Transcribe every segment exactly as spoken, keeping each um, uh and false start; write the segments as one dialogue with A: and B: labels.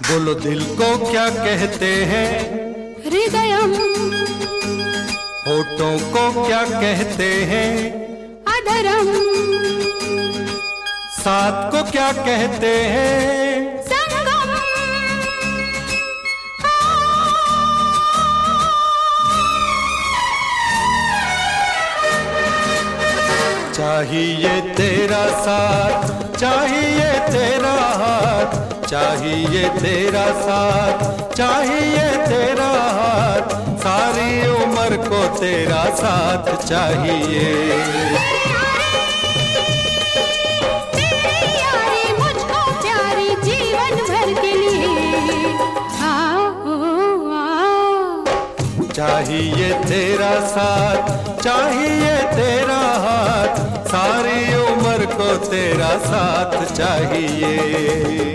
A: बोलो दिल को क्या कहते हैं?
B: हृदयम।
A: होठों को क्या कहते हैं?
B: अधरम।
A: साथ को क्या कहते हैं?
B: संगम।
A: चाहिए तेरा साथ, चाहिए तेरा हाथ, चाहिए तेरा साथ, चाहिए तेरा हाथ, सारी उम्र को तेरा साथ चाहिए।
B: तेरी यारी मुझको प्यारी जीवन भर के लिए। आओ आओ।
A: चाहिए तेरा साथ, चाहिए तेरा हाथ, सारी उम्र को तेरा साथ चाहिए।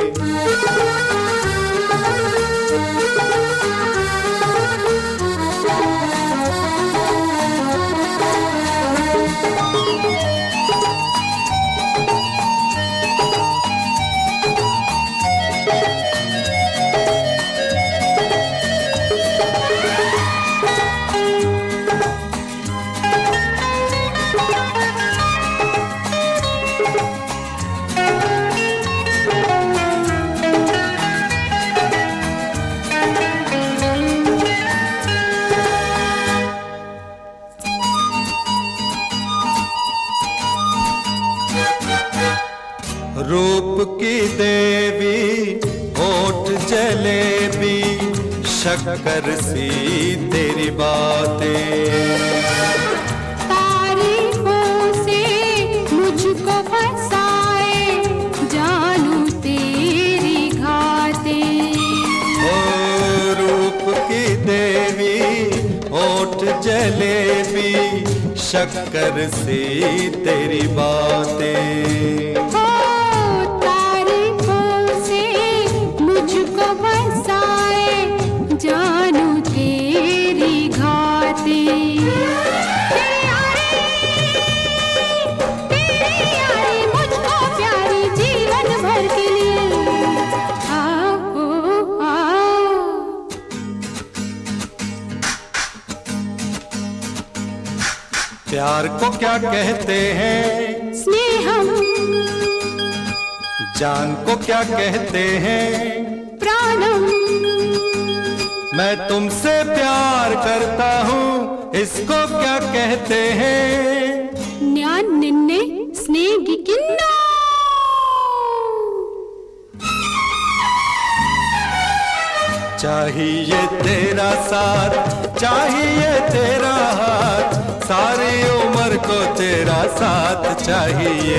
A: रूप की देवी होठ जलेबी, शक्कर सी तेरी बातें,
B: तारीफों से मुझको फंसाए, जानू तेरी घातें।
A: ओ रूप की देवी होठ जलेबी, शक्कर सी तेरी बातें,
B: जानू तेरी घातें। तेरी यारी मुझको प्यारी जीवन भर के लिए। आओ आओ।
A: प्यार को क्या कहते हैं?
B: स्नेहम।
A: जान को क्या कहते हैं?
B: प्राणम।
A: मैं तुमसे प्यार करता हूँ, इसको क्या कहते हैं?
B: न्यान निन्ने स्नेहिकिन्नो।
A: चाहिए तेरा साथ, चाहिए तेरा हाथ, सारी उम्र को तेरा साथ चाहिए।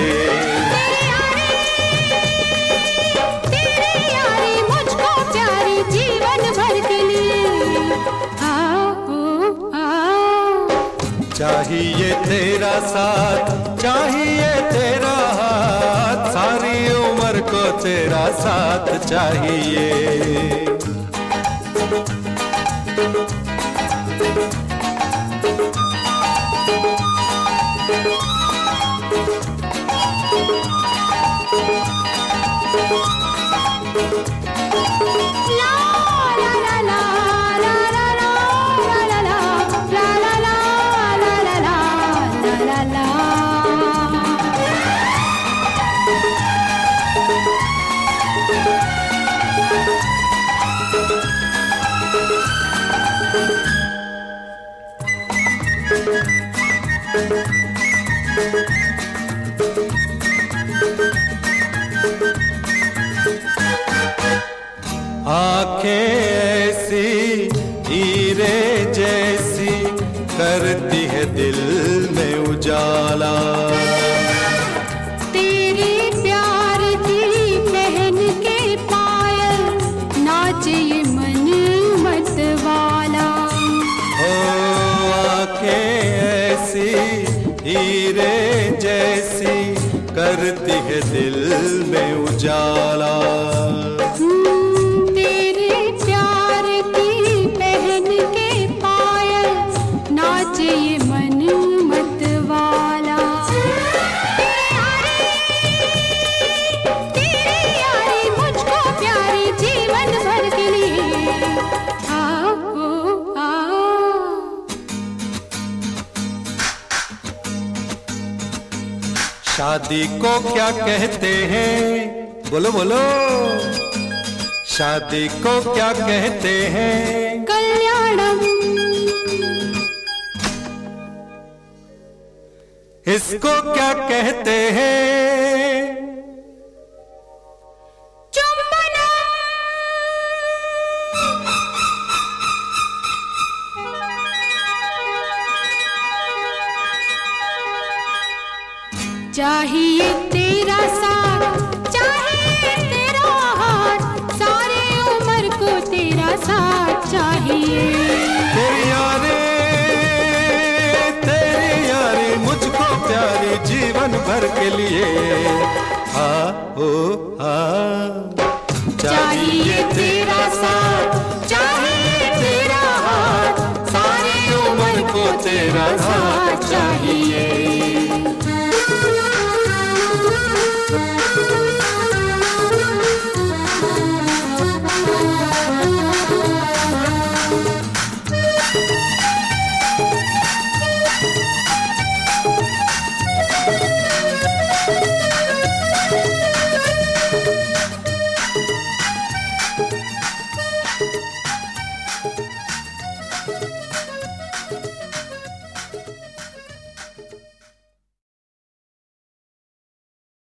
A: चाहिए तेरा साथ, चाहिए तेरा हाथ, सारी उम्र को तेरा साथ चाहिए। आंखें ऐसी हीरे जैसी, करती है दिल में उजाला,
B: तेरे प्यार की पहन के पायल, नाचे ये मन मत वाला।
A: ओ आंखें ऐसी हीरे जैसी, करती है दिल में उजाला,
B: तेरे प्यार की पहन के पायल, नाचे ये मन मत वाला। तेरी यारी मुझको प्यारी जीवन भर
A: शादी को क्या कहते हैं, बोलो बोलो, शादी को क्या कहते हैं?
B: कल्याणम।
A: इसको क्या कहते हैं?
B: चुंबनम। चाहिए तेरा साथ, चाहिए तेरा हाथ, सारी उम्र को तेरा साथ चाहिए।
A: तेरी यारी, तेरी यारी मुझको प्यारी जीवन भर के लिए। हाँ ओ हाँ,
B: चाहिए तेरा साथ, चाहिए तेरा हाथ, सारी उम्र को तेरा साथ चाहिए।